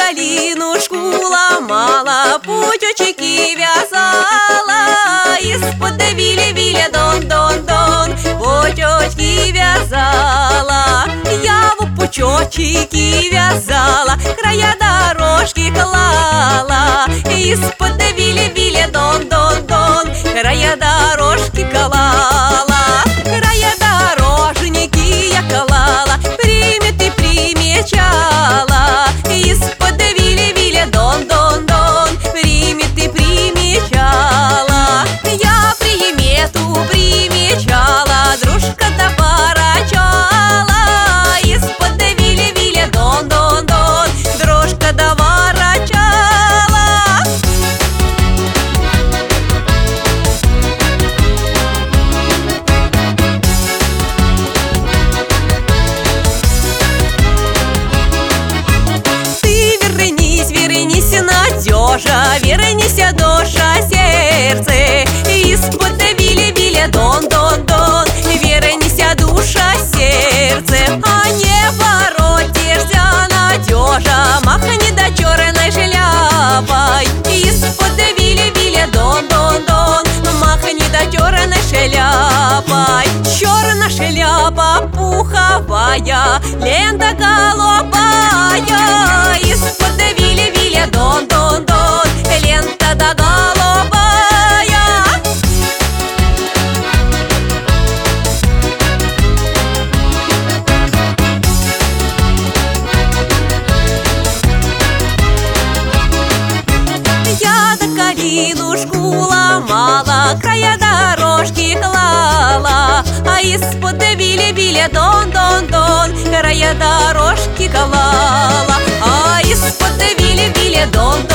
калинушку ломала, путечки вязала, из-под виля-виля дон-дон-дон путечки вязала. Я в пучочки вязала, края дорожки клала, из-под виля-виля дон-дон-дон края дорожки клала. Края дорожники я клала, приметы примечала, из-под виля-виля дон-дон-дон приметы примечала. Я примету примечала, дружка-то ворочала, из-под виля-виля дон-дон-дон дружка-то ворочала. Надежа, вернися, душа, сердце, из-под виля-виля дон-дон-дон вернися, душа, сердце. А не воротишься, надежа, махни до черной шляпой, из-под виля-виля дон-дон-дон махни до черной шляпой. Черная шляпа пуховая, лента голубая, из-под виля-виля дон-дон-дон лента да голубая. Я до калинушку ломала, края дорожки клала, а из-под виля-виля дон-дон-дон края дорожки клала, а из-под виля-виля дон